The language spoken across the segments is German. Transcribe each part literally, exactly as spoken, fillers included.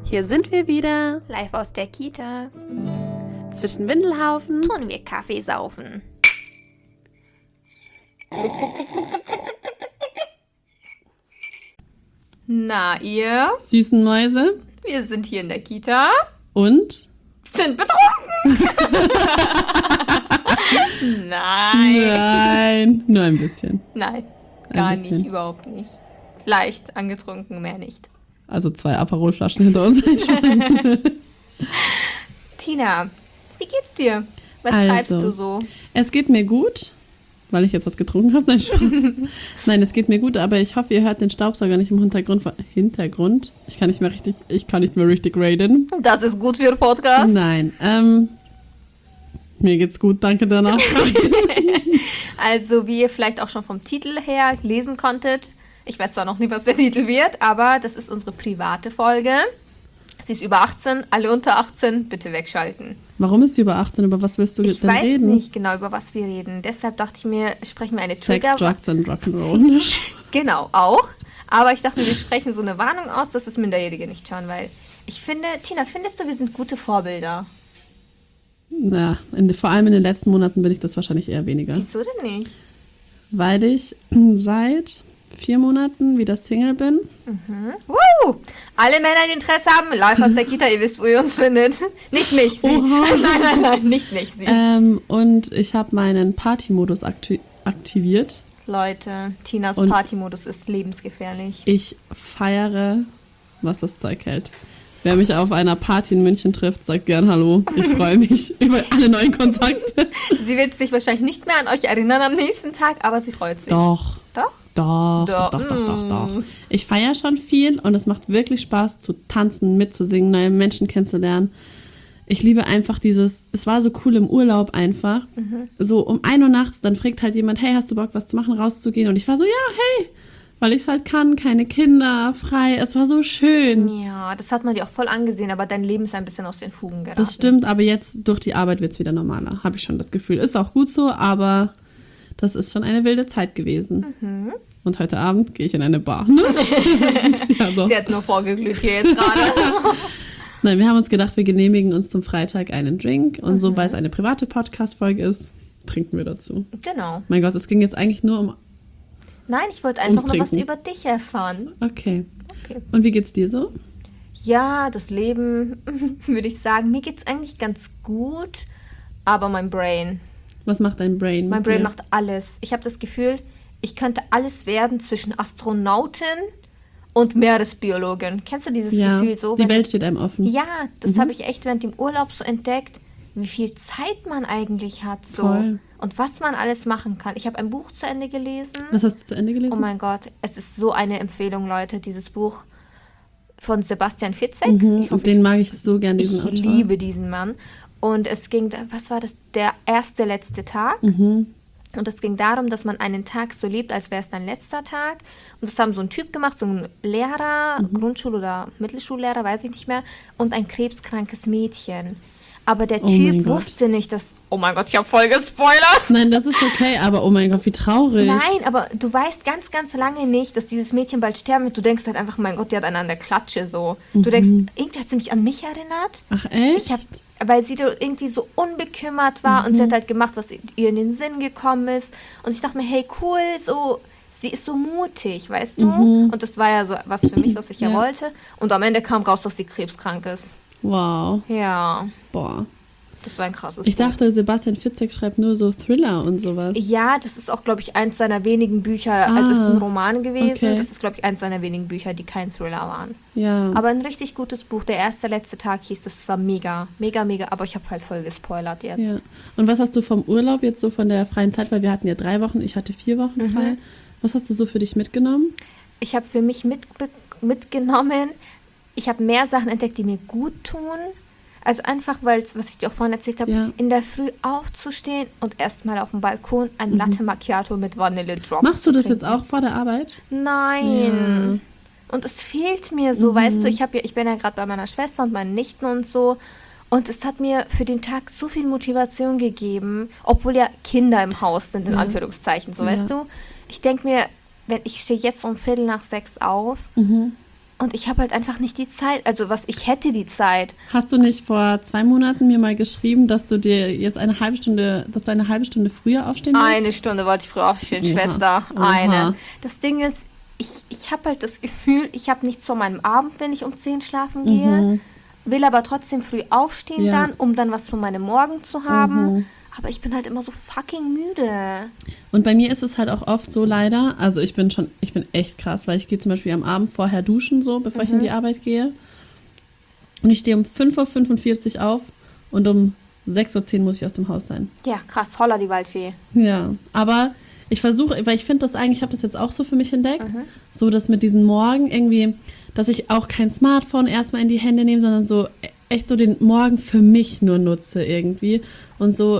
Hier sind wir wieder. Live aus der Kita. Zwischen Windelhaufen Tun wir Kaffee saufen. Na ihr? Süßen Mäuse. Wir sind hier in der Kita. Und? Sind betrunken. Nein. Nein. Nur ein bisschen. Nein, gar Ein bisschen. nicht, überhaupt nicht. Leicht angetrunken, mehr nicht. Also zwei Aperol-Flaschen hinter uns. Tina, wie geht's dir? Was Also, treibst du so? Es geht mir gut, weil ich jetzt was getrunken habe. Nein, Spaß. Nein, es geht mir gut, aber ich hoffe, ihr hört den Staubsauger nicht im Hintergrund. Hintergrund? Ich kann nicht mehr richtig, ich kann nicht mehr richtig reden. Das ist gut für Podcast. Nein, ähm, mir geht's gut, danke der Nachfrage. Also, wie ihr vielleicht auch schon vom Titel her lesen konntet, ich weiß zwar noch nicht, was der Titel wird, aber das ist unsere private Folge. Sie ist über achtzehn, alle unter achtzehn, bitte wegschalten. Warum ist sie über achtzehn? Über was willst du Ich denn weiß reden? nicht genau, über was wir reden. Deshalb dachte ich mir, sprechen wir eine Sex, Trigger... Drugs and Rock'n'Roll. Genau, auch. Aber ich dachte mir, wir sprechen so eine Warnung aus, dass es Minderjährige nicht hören, weil ich finde, Tina, findest du, wir sind gute Vorbilder? Ja, in, vor allem in den letzten Monaten bin ich das wahrscheinlich eher weniger. Wieso denn nicht? Weil ich seit vier Monaten wieder Single bin. Mhm. Woo! Alle Männer, die Interesse haben, live aus der Kita, ihr wisst, wo ihr uns findet. Nicht mich, sie. Oha. Nein, nein, nein, nicht mich, sie. Ähm, und ich habe meinen Party-Modus akti- aktiviert. Leute, Tinas Und- Partymodus ist lebensgefährlich. Ich feiere, was das Zeug hält. Wer mich auf einer Party in München trifft, sagt gern Hallo. Ich freue mich über alle neuen Kontakte. Sie wird sich wahrscheinlich nicht mehr an euch erinnern am nächsten Tag, aber sie freut sich. Doch. Doch? Doch, Doch, doch, doch, doch, doch, doch. mm. Ich feiere schon viel und es macht wirklich Spaß zu tanzen, mitzusingen, neue Menschen kennenzulernen. Ich liebe einfach dieses, es war so cool im Urlaub einfach. Mhm. So um ein Uhr nachts, dann fragt halt jemand, hey, hast du Bock, was zu machen, rauszugehen? Und ich war so, ja, hey, weil ich es halt kann, keine Kinder, frei. Es war so schön. Ja, das hat man dir auch voll angesehen, aber dein Leben ist ein bisschen aus den Fugen geraten. Das stimmt, aber jetzt durch die Arbeit wird es wieder normaler, habe ich schon das Gefühl. Ist auch gut so, aber das ist schon eine wilde Zeit gewesen. Mhm. Und heute Abend gehe ich in eine Bar. Ne? Ja, doch. Sie hat nur vorgeglüht hier jetzt gerade. Nein, wir haben uns gedacht, wir genehmigen uns zum Freitag einen Drink. Und so, weil es eine private Podcast-Folge ist, trinken wir dazu. Genau. Mein Gott, es ging jetzt eigentlich nur um... Nein, ich wollte einfach Ums nur was Trinken. über dich erfahren. Okay. Okay. Und wie geht's dir so? Ja, das Leben, würde ich sagen, mir geht's eigentlich ganz gut, aber mein Brain, Was macht dein Brain? mein mit Brain dir? macht alles. Ich habe das Gefühl, ich könnte alles werden zwischen Astronautin und Meeresbiologin. Kennst du dieses Ja, Gefühl so? die wenn- Welt steht einem offen. Ja, das Mhm. habe ich echt während dem Urlaub so entdeckt, wie viel Zeit man eigentlich hat so Voll. und was man alles machen kann. Ich habe ein Buch zu Ende gelesen. Was hast du zu Ende gelesen? Oh mein Gott, es ist so eine Empfehlung, Leute, dieses Buch von Sebastian Fitzek. Mhm, Ich hoffe, den mag ich so gern, ich, diesen ich Autor. liebe diesen Mann. Und es ging, was war das, der erste, letzte Tag. Mhm. Und es ging darum, dass man einen Tag so lebt, als wäre es dein letzter Tag. Und das haben so ein Typ gemacht, so ein Lehrer, Mhm. Grundschul- oder Mittelschullehrer, weiß ich nicht mehr, und ein krebskrankes Mädchen. Aber der Oh mein Typ Gott. wusste nicht, dass... Oh mein Gott, ich habe voll gespoilert. Nein, das ist okay, aber oh mein Gott, wie traurig. Nein, aber du weißt ganz, ganz lange nicht, dass dieses Mädchen bald sterben wird. Du denkst halt einfach, mein Gott, die hat einen an der Klatsche so. Du denkst, irgendwie hat sie mich an mich erinnert. Ach echt? Ich hab, weil sie da irgendwie so unbekümmert war und sie hat halt gemacht, was ihr in den Sinn gekommen ist. Und ich dachte mir, hey, cool, so, sie ist so mutig, weißt du? Und das war ja so was für mich, was ich ja, Ja. wollte. Und am Ende kam raus, dass sie krebskrank ist. Wow. Ja, Boah. das war ein krasses Ich Buch. dachte, Sebastian Fitzek schreibt nur so Thriller und sowas. Ja, das ist auch, glaube ich, eins seiner wenigen Bücher, also es ist ein Ah, Roman gewesen. okay. Das ist, glaube ich, eins seiner wenigen Bücher, die kein Thriller waren. Ja. Aber ein richtig gutes Buch. Der erste, letzte Tag hieß, das war mega, mega, mega. Aber ich habe halt voll gespoilert jetzt. Ja. Und was hast du vom Urlaub jetzt so von der freien Zeit, weil wir hatten ja drei Wochen, ich hatte vier Wochen Mhm. frei. Was hast du so für dich mitgenommen? Ich habe für mich mit, mitgenommen, ich habe mehr Sachen entdeckt, die mir gut tun. Also einfach, weil, was ich dir auch vorhin erzählt habe, Ja. in der Früh aufzustehen und erstmal auf dem Balkon ein Latte Macchiato mit Vanille-Drops Machst du zu das trinken. jetzt auch vor der Arbeit? Nein. Und es fehlt mir so, Mhm. weißt du, ich, hab ja, ich bin ja gerade bei meiner Schwester und meinen Nichten und so. Und es hat mir für den Tag so viel Motivation gegeben, obwohl ja Kinder im Haus sind, in Ja. Anführungszeichen, so Ja. weißt du. Ich denke mir, wenn ich stehe jetzt um Viertel nach sechs auf Mhm. Und ich habe halt einfach nicht die Zeit. Also was, ich hätte die Zeit. Hast du nicht vor zwei Monaten mir mal geschrieben, dass du dir jetzt eine halbe Stunde, dass du eine halbe Stunde früher aufstehen willst? Eine Stunde wollte ich früher aufstehen, Oha. Schwester. Oha. Eine. Das Ding ist, ich, ich habe halt das Gefühl, ich habe nichts von meinem Abend, wenn ich um zehn schlafen gehe. Mhm. Will aber trotzdem früh aufstehen Ja. dann, um dann was von meinem Morgen zu haben. Mhm. Aber ich bin halt immer so fucking müde. Und bei mir ist es halt auch oft so leider, also ich bin schon, ich bin echt krass, weil ich gehe zum Beispiel am Abend vorher duschen, so, bevor ich in die Arbeit gehe. Und ich stehe um fünf Uhr fünfundvierzig auf und um sechs Uhr zehn muss ich aus dem Haus sein. Ja, krass, holla die Waldfee. Ja, aber ich versuche, weil ich finde das eigentlich, ich habe das jetzt auch so für mich entdeckt, so dass mit diesen Morgen irgendwie, dass ich auch kein Smartphone erstmal in die Hände nehme, sondern so echt so den Morgen für mich nur nutze irgendwie und so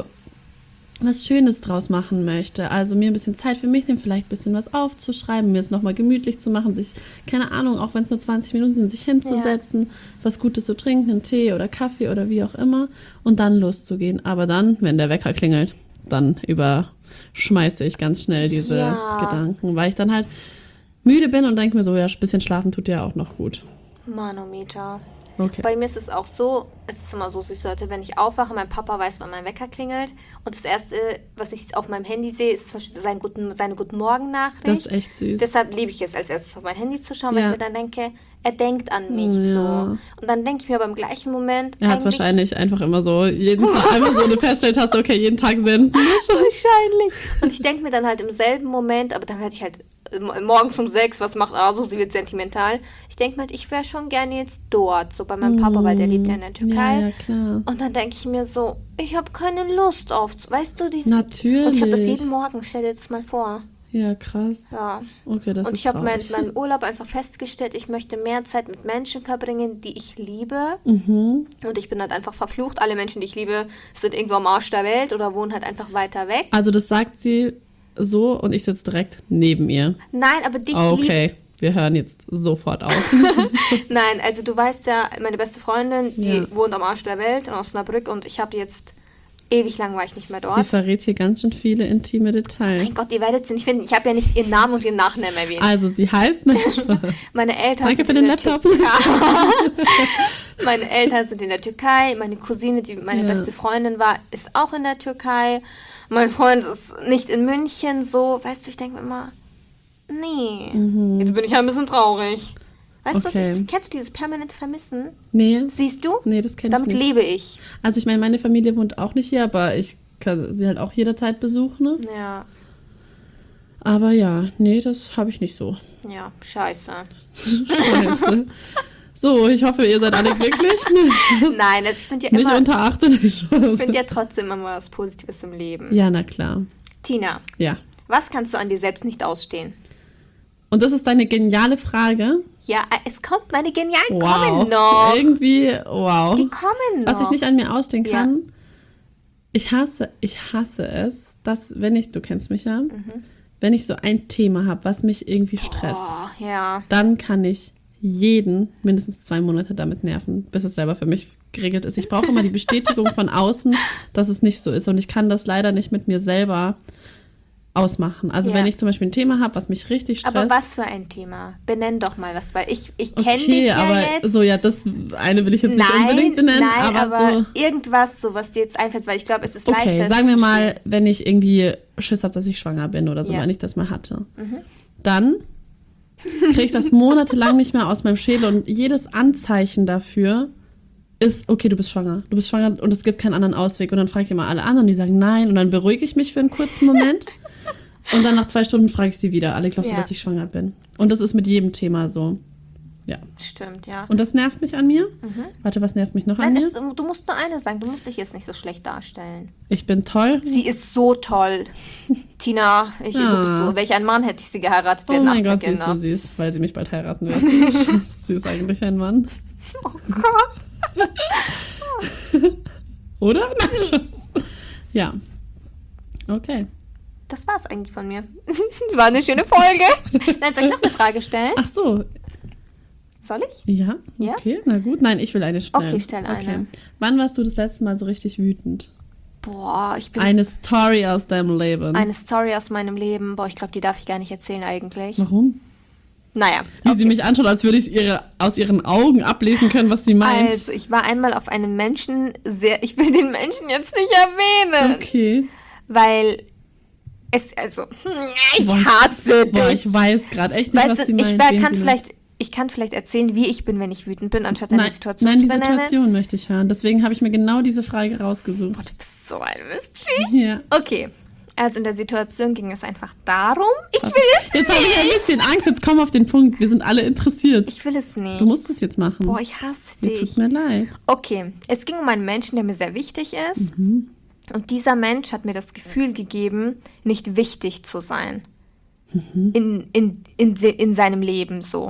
was Schönes draus machen möchte. Also mir ein bisschen Zeit für mich nehmen, vielleicht ein bisschen was aufzuschreiben, mir es nochmal gemütlich zu machen, sich, keine Ahnung, auch wenn es nur zwanzig Minuten sind, sich hinzusetzen, was Gutes zu trinken, einen Tee oder Kaffee oder wie auch immer und dann loszugehen. Aber dann, wenn der Wecker klingelt, dann überschmeiße ich ganz schnell diese Ja. Gedanken, weil ich dann halt müde bin und denke mir so, ja, ein bisschen schlafen tut ja auch noch gut. Manometer. Okay. Bei mir ist es auch so, es ist immer so süß, Leute, wenn ich aufwache, mein Papa weiß, wann mein Wecker klingelt und das Erste, was ich auf meinem Handy sehe, ist zum Beispiel sein guten, seine Guten-Morgen-Nachricht. Das ist echt süß. Deshalb liebe ich es als erstes auf mein Handy zu schauen, weil Ja. ich mir dann denke, er denkt an mich Ja. so. Und dann denke ich mir aber im gleichen Moment, Er hat eigentlich- wahrscheinlich einfach immer so jeden Tag einmal so eine Feststelltaste, okay, jeden Tag senden. Wahrscheinlich. Und ich denke mir dann halt im selben Moment, aber dann werde ich halt äh, morgens um sechs, was macht Aso, sie wird sentimental. Ich denke mir halt, ich wäre schon gerne jetzt dort, so bei meinem Papa, weil der lebt ja in der Türkei. Ja, ja, klar. Und dann denke ich mir so, ich habe keine Lust auf, weißt du, diese... Natürlich. Und ich habe das jeden Morgen, stell dir das mal vor. Ja, krass. Ja. Okay, das Und ist ich habe mein, traurig. meinen Urlaub einfach festgestellt, ich möchte mehr Zeit mit Menschen verbringen, die ich liebe. Mhm. Und ich bin halt einfach verflucht. Alle Menschen, die ich liebe, sind irgendwo am Arsch der Welt oder wohnen halt einfach weiter weg. Also das sagt sie so und ich sitze direkt neben ihr. Nein, aber dich lieb. Okay, wir hören jetzt sofort auf. Nein, also du weißt ja, meine beste Freundin, die Ja. wohnt am Arsch der Welt in Osnabrück und ich habe jetzt ewig lang war ich nicht mehr Sie dort. verrät hier ganz schön viele intime Details. Mein Gott, ihr werdet sie nicht finden. Ich habe ja nicht ihren Namen und ihren Nachnamen erwähnt. Also sie heißt nicht. Meine Eltern Danke sind für in den der Laptop. Tür- Meine Eltern sind in der Türkei. Meine Cousine, die meine Ja. beste Freundin war, ist auch in der Türkei. Mein Freund ist nicht in München. So, weißt du, ich denke mir immer, nee, jetzt bin ich ja ein bisschen traurig. Weißt Mhm. Okay. du, was ich, kennst du dieses permanente Vermissen? Nee, Siehst du? nee, das kenne ich Damit nicht. lebe ich. Also ich meine, meine Familie wohnt auch nicht hier, aber ich kann sie halt auch jederzeit besuchen. Ne? Ja, Aber ja, nee, das habe ich nicht so. ja, scheiße. Scheiße. So, ich hoffe, ihr seid alle glücklich. Nein, also ich finde ja Nicht immer, unter achtzehn. ich finde ja trotzdem immer was Positives im Leben. Ja, na klar. Tina, Ja. was kannst du an dir selbst nicht ausstehen? Und das ist deine geniale Frage. Ja, es kommt, meine Genialen Wow. kommen noch. Irgendwie, wow. Die kommen noch. Was ich nicht an mir ausstehen Ja. kann, ich hasse, ich hasse es, dass, wenn ich, du kennst mich ja, Mhm. wenn ich so ein Thema habe, was mich irgendwie stresst, Oh, ja. dann kann ich jeden mindestens zwei Monate damit nerven, bis es selber für mich geregelt ist. Ich brauche immer die Bestätigung von außen, dass es nicht so ist. Und ich kann das leider nicht mit mir selber ausmachen. Also Ja. wenn ich zum Beispiel ein Thema habe, was mich richtig stresst. Aber was für ein Thema? Benenn doch mal was, weil ich, ich kenne okay, dich ja aber jetzt. so, ja, das eine will ich jetzt nicht Nein, unbedingt benennen, nein, aber, aber, so. irgendwas, so was dir jetzt einfällt, weil ich glaube, es ist Okay, leichter. sagen wir zu mal, verstehen. wenn ich irgendwie Schiss habe, dass ich schwanger bin oder so, Ja. wenn ich das mal hatte. Dann kriege ich das monatelang nicht mehr aus meinem Schädel und jedes Anzeichen dafür ist, okay, du bist schwanger. Du bist schwanger und es gibt keinen anderen Ausweg. Und dann frage ich immer alle anderen, die sagen nein und dann beruhige ich mich für einen kurzen Moment. Und dann nach zwei Stunden frage ich sie wieder, alle glaubst du, Ja. dass ich schwanger bin? Und das ist mit jedem Thema so. Ja. Stimmt, ja. Und das nervt mich an mir. Warte, was nervt mich noch an Nein, mir? es, du musst nur eine sagen, du musst dich jetzt nicht so schlecht darstellen. Ich bin toll. Sie ist so toll. Tina, ich, du bist Ah. so, welch ein Mann hätte ich sie geheiratet? Wir Oh hätten mein achtzehn Gott, sie ist so Kinder. süß, weil sie mich bald heiraten wird. Sie ist eigentlich ein Mann. Oh Gott. Oder? Nein, Spaß. Ja. Okay. Das war's eigentlich von mir. War eine schöne Folge. Nein, soll ich noch eine Frage stellen? Ach so. Soll ich? Ja? Ja? Okay, na gut. Nein, ich will eine stellen. Okay, stell eine. Wann warst du das letzte Mal so richtig wütend? Boah, ich bin Eine Story aus deinem Leben. eine Story aus meinem Leben. Boah, ich glaube, die darf ich gar nicht erzählen eigentlich. Warum? Naja. Wie okay. sie mich anschaut, als würde ich ihre, aus ihren Augen ablesen können, was sie meint. Also, ich war einmal auf einen Menschen sehr, ich will den Menschen jetzt nicht erwähnen. Okay. Weil es, also, ich Boah, hasse dich. Boah, ich weiß gerade echt nicht, weißt was du, sie meint. ich war, wen kann sie vielleicht, ich kann vielleicht erzählen, wie ich bin, wenn ich wütend bin, anstatt eine Nein, Situation nein, zu die benennen. Situation möchte ich hören. Deswegen habe ich mir genau diese Frage rausgesucht. Boah, du bist so ein Mistviech. Ja. Okay, also in der Situation ging es einfach darum, ich will es Jetzt habe ich ein nicht. bisschen Angst, jetzt komm auf den Punkt. Wir sind alle interessiert. Ich will es nicht. Du musst es jetzt machen. Boah, ich hasse Mir dich. tut mir leid. Okay, es ging um einen Menschen, der mir sehr wichtig ist. Mhm. Und dieser Mensch hat mir das Gefühl gegeben, nicht wichtig zu sein. Mhm. In, in, in, se- in seinem Leben so.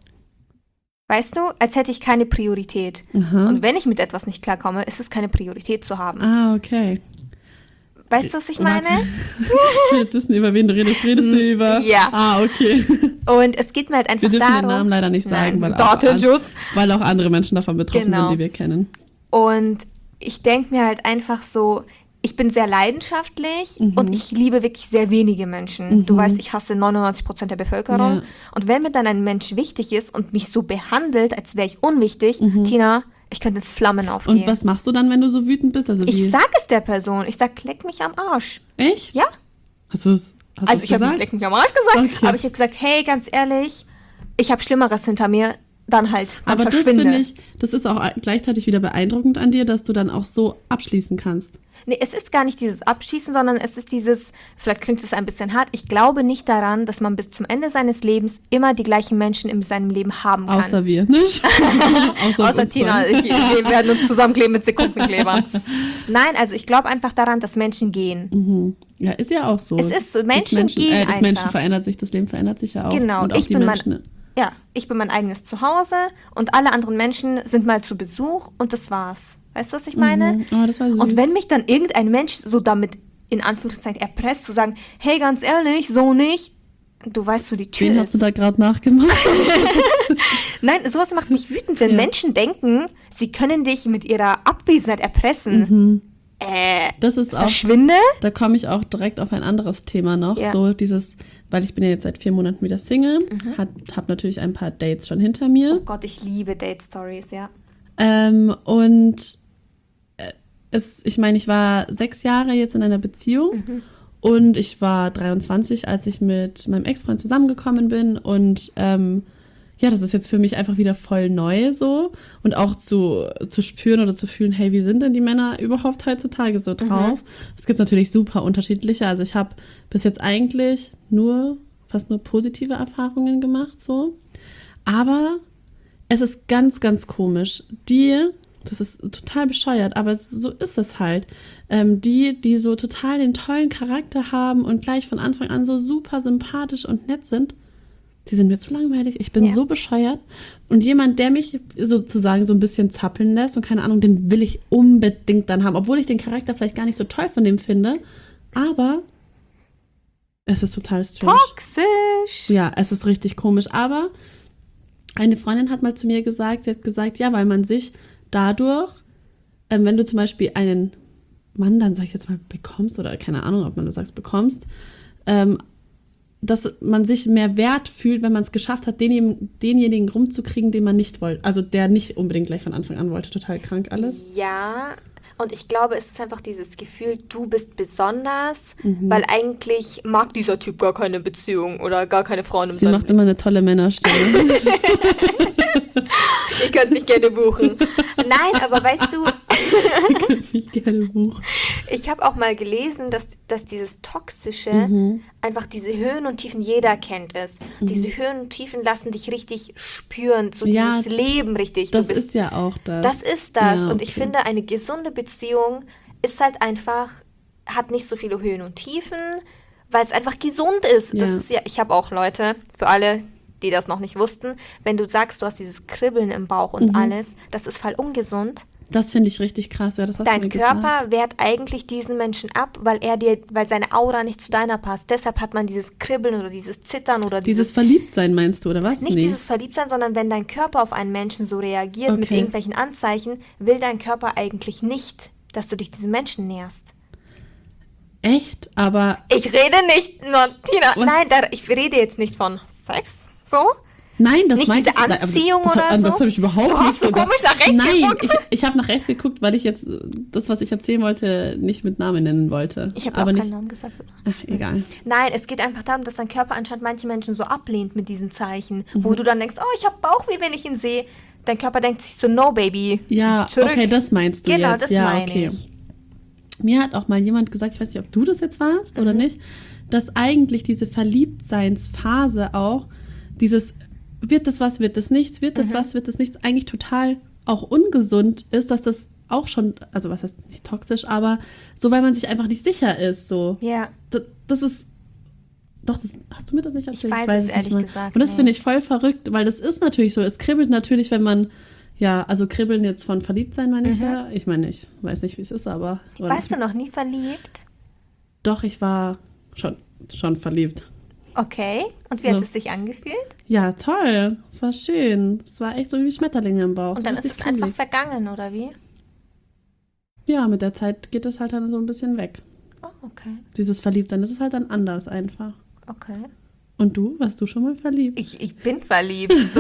Weißt du, als hätte ich keine Priorität. Aha. Und wenn ich mit etwas nicht klarkomme, ist es keine Priorität zu haben. Ah, okay. Weißt du, was ich meine? Warte. Ich will jetzt wissen, über wen du redest. Redest du über... Ja. Ah, okay. Und es geht mir halt einfach Wir dürfen darum... den Namen leider nicht sagen, Nein, weil, auch, Datenschutz. weil auch andere Menschen davon betroffen Genau. sind, die wir kennen. Und ich denke mir halt einfach so, ich bin sehr leidenschaftlich Mhm. und ich liebe wirklich sehr wenige Menschen. Du weißt, ich hasse neunundneunzig Prozent der Bevölkerung. Ja. Und wenn mir dann ein Mensch wichtig ist und mich so behandelt, als wäre ich unwichtig, Tina, ich könnte in Flammen aufgehen. Mhm. Und was machst du dann, wenn du so wütend bist? Also wie? Ich sag es der Person. Ich sag, leck mich am Arsch. Echt? Ja? Hast du es hast Also du's ich habe nicht gesagt? leck mich am Arsch gesagt, Okay. aber ich habe gesagt, hey, ganz ehrlich, ich habe Schlimmeres hinter mir, dann halt, dann Aber das verschwinde. finde ich, das ist auch gleichzeitig wieder beeindruckend an dir, dass du dann auch so abschließen kannst. Nee, es ist gar nicht dieses Abschießen, sondern es ist dieses, vielleicht klingt es ein bisschen hart, ich glaube nicht daran, dass man bis zum Ende seines Lebens immer die gleichen Menschen in seinem Leben haben kann. Außer wir, nicht? Außer, Außer uns Tina, zwei. ich, wir werden uns zusammenkleben mit Sekundenklebern. Nein, also ich glaube einfach daran, dass Menschen gehen. Ja, ist ja auch so. Es ist so, Das Menschen gehen äh, Das einfach. Menschen verändert sich, das Leben verändert sich ja auch. Genau, Und auch ich die bin Menschen. mein, ja, ich bin mein eigenes Zuhause und alle anderen Menschen sind mal zu Besuch und das war's. Weißt du, was ich meine? Mhm. Oh, das war süß. Und wenn mich dann irgendein Mensch so damit in Anführungszeichen erpresst, zu sagen, hey, ganz ehrlich, so nicht, du weißt, wo die Tür Wen ist. hast du da gerade nachgemacht? Nein, sowas macht mich wütend, wenn Ja. Menschen denken, sie können dich mit ihrer Abwesenheit erpressen. Äh, Das ist auch, verschwinde? da komme ich auch direkt auf ein anderes Thema noch. Ja. So dieses, weil ich bin ja jetzt seit vier Monaten wieder Single, Mhm. habe natürlich ein paar Dates schon hinter mir. Oh Gott, ich liebe Date-Stories, ja. Ähm, und äh, es, ich meine, ich war sechs Jahre jetzt in einer Beziehung und ich war dreiundzwanzig, als ich mit meinem Ex-Freund zusammengekommen bin und ähm, ja, das ist jetzt für mich einfach wieder voll neu so und auch zu, zu spüren oder zu fühlen, hey, wie sind denn die Männer überhaupt heutzutage so drauf? Es gibt natürlich super unterschiedliche, also ich habe bis jetzt eigentlich nur, fast nur positive Erfahrungen gemacht so, aber es ist ganz, ganz komisch. Die, das ist total bescheuert, aber so ist es halt. Ähm, die, die so total den tollen Charakter haben und gleich von Anfang an so super sympathisch und nett sind, die sind mir zu langweilig. Ich bin Ja. so bescheuert. Und jemand, der mich sozusagen so ein bisschen zappeln lässt und keine Ahnung, den will ich unbedingt dann haben. Obwohl ich den Charakter vielleicht gar nicht so toll von dem finde. Aber es ist total strange. Toxisch. Ja, es ist richtig komisch. Aber eine Freundin hat mal zu mir gesagt, sie hat gesagt, ja, weil man sich dadurch, ähm, wenn du zum Beispiel einen Mann dann, sag ich jetzt mal, bekommst, oder keine Ahnung, ob man das sagt, bekommst, ähm, dass man sich mehr wert fühlt, wenn man es geschafft hat, denjenigen, denjenigen rumzukriegen, den man nicht wollte. Also der nicht unbedingt gleich von Anfang an wollte. Total krank alles. Ja, und ich glaube, es ist einfach dieses Gefühl, du bist besonders, weil eigentlich mag dieser Typ gar keine Beziehung oder gar keine Frauen im Sie seinem macht immer eine tolle Männerstimme. Ihr könnt mich gerne buchen. Nein, aber weißt du, Ich gerne Buch. ich habe auch mal gelesen, dass, dass dieses Toxische Mhm. einfach diese Höhen und Tiefen, jeder kennt es. Diese Höhen und Tiefen lassen dich richtig spüren, so Ja, dieses Leben richtig. Das du bist, ist ja auch das. das ist das. Ja, Und ich okay. finde, eine gesunde Beziehung ist halt einfach, hat nicht so viele Höhen und Tiefen, weil es einfach gesund ist. Das Ja. ist ja, ich habe auch Leute, für alle, die das noch nicht wussten, wenn du sagst, du hast dieses Kribbeln im Bauch und Mhm. alles, das ist voll ungesund. Das finde ich richtig krass. Ja, das hast du Dein mir Körper gesagt. wehrt eigentlich diesen Menschen ab, weil er dir, weil seine Aura nicht zu deiner passt. Deshalb hat man dieses Kribbeln oder dieses Zittern oder Dieses dieses, Verliebtsein meinst du, oder was? nicht Nee. dieses Verliebtsein, sondern wenn dein Körper auf einen Menschen so reagiert mit Okay. irgendwelchen Anzeichen, will dein Körper eigentlich nicht, dass du dich diesem Menschen näherst. Echt? Aber Ich rede nicht, nur Tina, Und- nein, da, ich rede jetzt nicht von Sex, so, Nein, das Nicht meinte diese ich- Anziehung das, oder das, so? Das habe ich überhaupt Du nicht hast so gedacht. komisch nach rechts Nein, geguckt. ich, ich habe nach rechts geguckt, weil ich jetzt äh, das, was ich erzählen wollte, nicht mit Namen nennen wollte. Ich habe aber auch nicht. keinen Namen gesagt. Ach, egal. Nein, es geht einfach darum, dass dein Körper anscheinend manche Menschen so ablehnt mit diesen Zeichen, Mhm. wo du dann denkst, oh, ich habe Bauchweh, wenn ich ihn sehe. Dein Körper denkt sich so, no, Baby. Ja, zurück. okay, das meinst du Genau, jetzt. das ja, meine okay. ich. Mir hat auch mal jemand gesagt, ich weiß nicht, ob du das jetzt warst oder nicht, dass eigentlich diese Verliebtseinsphase auch, dieses wird das was, wird das nichts, wird das was, wird das nichts, eigentlich total auch ungesund ist, dass das auch schon, also was heißt nicht toxisch, aber so, weil man sich einfach nicht sicher ist, so. Ja. Das, das ist, doch, das, hast du mir das nicht erzählt? weiß es ehrlich mal. gesagt Und das nicht. finde ich voll verrückt, weil das ist natürlich so, es kribbelt natürlich, wenn man, ja, also kribbeln jetzt von verliebt sein, meine ich ja. Ich meine, ich weiß nicht, wie es ist, aber. Warst du noch nie verliebt? Doch, ich war schon, schon verliebt. Okay. Und wie hat So. es sich angefühlt? Ja, toll. Es war schön. Es war echt so wie Schmetterlinge im Bauch. Und So dann ist richtig es einfach kribbelig. vergangen, oder wie? Ja, mit der Zeit geht es halt dann so ein bisschen weg. Oh, okay. Dieses Verliebtsein, das ist halt dann anders einfach. Okay. Und du? Warst du schon mal verliebt? Ich, ich bin verliebt, so.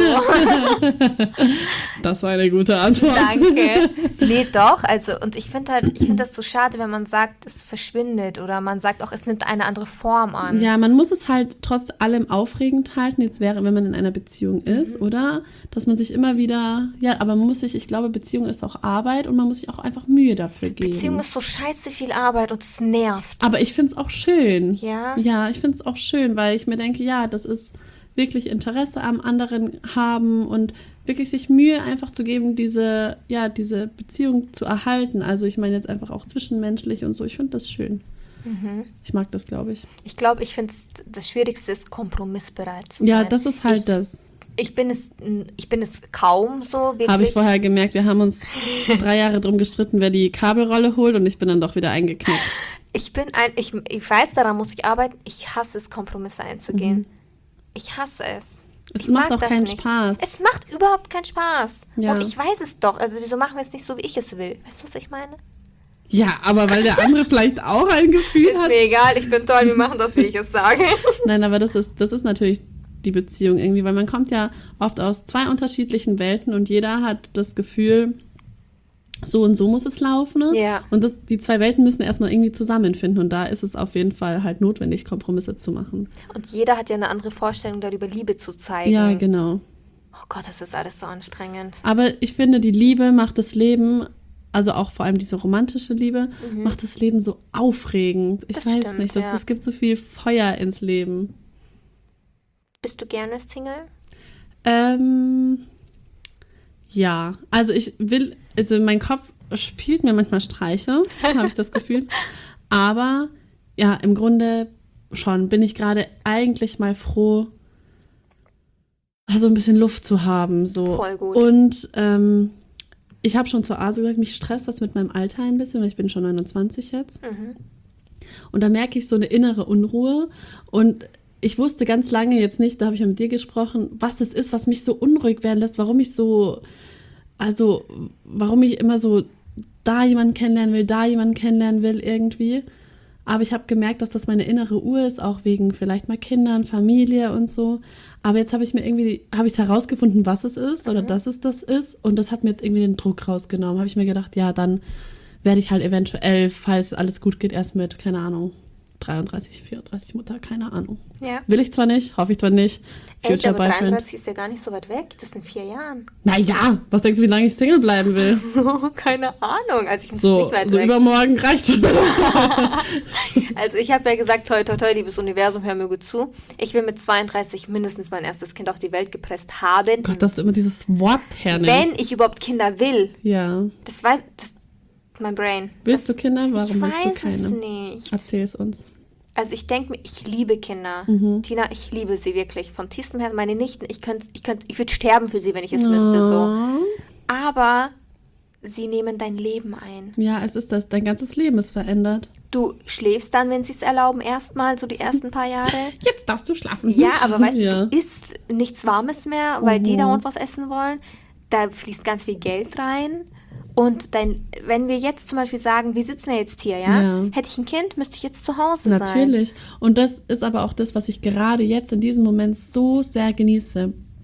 Das war eine gute Antwort. Danke. Nee, doch. Also, und ich finde halt, ich finde das so schade, wenn man sagt, es verschwindet oder man sagt auch, es nimmt eine andere Form an. Ja, man muss es halt trotz allem aufregend halten, jetzt wäre, wenn man in einer Beziehung ist, oder? Dass man sich immer wieder, ja, aber man muss sich, ich glaube, Beziehung ist auch Arbeit und man muss sich auch einfach Mühe dafür geben. Beziehung ist so scheiße viel Arbeit und es nervt. Aber ich finde es auch schön. Ja? Ja, ich finde es auch schön, weil ich mir denke, ja, das ist wirklich Interesse am anderen haben und wirklich sich Mühe einfach zu geben, diese, ja, diese Beziehung zu erhalten. Also ich meine jetzt einfach auch zwischenmenschlich und so. Ich finde das schön. Ich mag das, glaube ich. Ich glaube, ich finde, das Schwierigste ist, kompromissbereit zu sein. Ja, das ist halt ich, das. Ich bin es, ich bin es kaum so, wirklich. Habe ich vorher gemerkt, wir haben uns drei Jahre drum gestritten, wer die Kabelrolle holt und ich bin dann doch wieder eingeknickt. Ich bin ein, ich, ich weiß, daran muss ich arbeiten. Ich hasse es, Kompromisse einzugehen. Ich hasse es. Es Ich macht mag auch das keinen nicht. Spaß. Es macht überhaupt keinen Spaß. Ja. Und ich weiß es doch. Also wieso machen wir es nicht so, wie ich es will? Weißt du, was ich meine? Ja, aber weil der andere vielleicht auch ein Gefühl Ist hat. mir egal, ich bin toll, wir machen das, wie ich es sage. Nein, aber das ist, das ist natürlich die Beziehung irgendwie, weil man kommt ja oft aus zwei unterschiedlichen Welten und jeder hat das Gefühl, so und so muss es laufen. Ne? Ja. Und das, die zwei Welten müssen erstmal irgendwie zusammenfinden und da ist es auf jeden Fall halt notwendig, Kompromisse zu machen. Und jeder hat ja eine andere Vorstellung darüber, Liebe zu zeigen. Ja, genau. Oh Gott, das ist alles so anstrengend. Aber ich finde, die Liebe macht das Leben, also auch vor allem diese romantische Liebe, macht das Leben so aufregend. Ich Das weiß stimmt, nicht, das, ja. das gibt so viel Feuer ins Leben. Bist du gerne Single? Ähm, ja, also ich will, also mein Kopf spielt mir manchmal Streiche, habe ich das Gefühl. Aber ja, im Grunde schon bin ich gerade eigentlich mal froh, also ein bisschen Luft zu haben. So. Voll gut. Und ähm, ich habe schon zur Aso gesagt, mich stresst das mit meinem Alter ein bisschen, weil ich bin schon neunundzwanzig jetzt. Mhm. Und da merke ich so eine innere Unruhe und ich wusste ganz lange jetzt nicht, da habe ich mit dir gesprochen, was es ist, was mich so unruhig werden lässt, warum ich so, also warum ich immer so da jemanden kennenlernen will, da jemanden kennenlernen will irgendwie. Aber ich habe gemerkt, dass das meine innere Uhr ist, auch wegen vielleicht mal Kindern, Familie und so. Aber jetzt habe ich mir irgendwie, habe ich es herausgefunden, was es ist oder dass es das ist. Und das hat mir jetzt irgendwie den Druck rausgenommen. Habe ich mir gedacht, ja, dann werde ich halt eventuell, falls alles gut geht, erst mit, keine Ahnung, dreiunddreißig, vierunddreißig Mutter, keine Ahnung. Ja. Will ich zwar nicht, hoffe ich zwar nicht. Echt, Future aber Boyfriend. dreiunddreißig ist ja gar nicht so weit weg. Das sind vier Jahren. Naja, was denkst du, wie lange ich Single bleiben will? Keine Ahnung. Also ich finde es So, nicht weit so weg. übermorgen reicht schon. Also ich habe ja gesagt, toi, toi, toi, liebes Universum, hör mir gut zu. Ich will mit zweiunddreißig mindestens mein erstes Kind auf die Welt gepresst haben. Gott, dass du immer dieses Wort hernimmst. wenn ich überhaupt Kinder will. Ja. Das weiß, das, mein Brain. Willst das, du Kinder? Warum ich willst du weiß keine? es nicht. Erzähl es uns. Also ich denke mir, ich liebe Kinder. Mhm. Tina, ich liebe sie wirklich. Von tiefstem Herzen. Meine Nichten, ich könnte, ich könnte, ich würde sterben für sie, wenn ich es müsste. So. Oh. Aber sie nehmen dein Leben ein. Ja, es ist das. Dein ganzes Leben ist verändert. Du schläfst dann, wenn sie es erlauben, erstmal so die ersten paar Jahre. Jetzt darfst du schlafen. Ja, aber weißt Ja. du, du isst nichts Warmes mehr, weil die Mhm. dauernd was essen wollen. Da fließt ganz viel Geld rein. Und dein, wenn wir jetzt zum Beispiel sagen, wir sitzen ja jetzt hier, ja? Ja. Hätte ich ein Kind, müsste ich jetzt zu Hause sein. Natürlich. Und das ist aber auch das, was ich gerade jetzt in diesem Moment so sehr genieße.